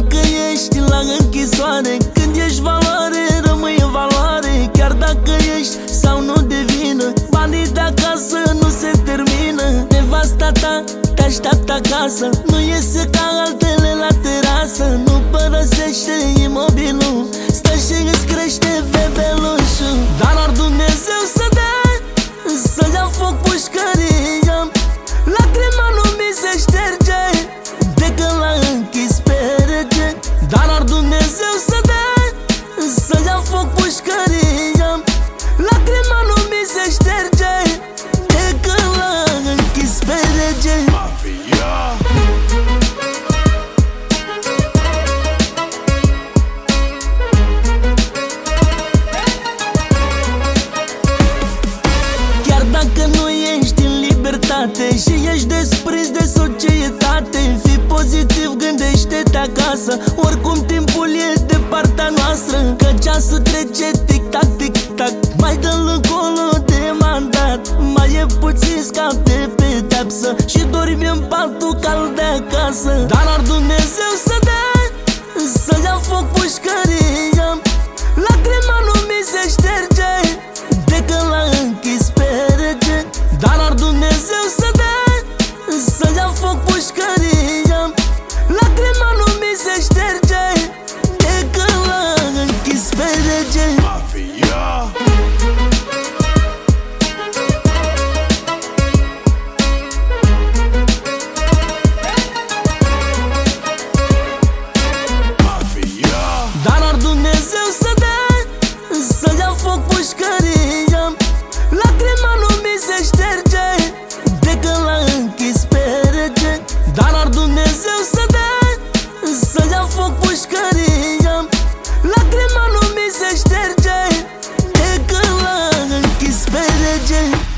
dacă ești la închisoare, când ești valoare, rămâi în valoare. Chiar dacă ești sau nu de vină, banii de acasă nu se termină. Nevasta ta te așteaptă acasă, nu iese ca altele la terasă. Nu părăsește imobilul, stă și îți crește bebelușul. Dar doar Dumnezeu să dea, să ia foc pușcăria. Lacrima nu mi se șterge de când l-a închis pe rege. Dar doar Dumnezeu să dea, să ia foc pușcăria. Lacrima nu mi se șterge de când l-a închis pe rege. Mafia. Chiar dacă nu ești în libertate și ești desprins de societate, fii pozitiv, gândește-te acasă. Oricum timpul e de partea noastră, că ceasul trece tic-tac, tic-tac. Mai dă-l încolo de mandat, mai e puțin scap de pedeapsă și dormi în patul cald de acasă. Dar doar Dumnezeu să dea, să ia foc pușcăria. Lacrima nu mi se șterge de când l-a închis pe rege. Dar doar Dumnezeu să dea, să ia foc pușcăria. Lacrima nu mi se șterge de când l-a închis pe rege. Mafia. Dar doar Dumnezeu să dea, să ia foc pușcăria. Lacrima nu mi se șterge de când l-a închis pe rege. Dar doar Dumnezeu să dea, să ia foc pușcăria. Lacrima nu mi se șterge de când l-a închis pe rege.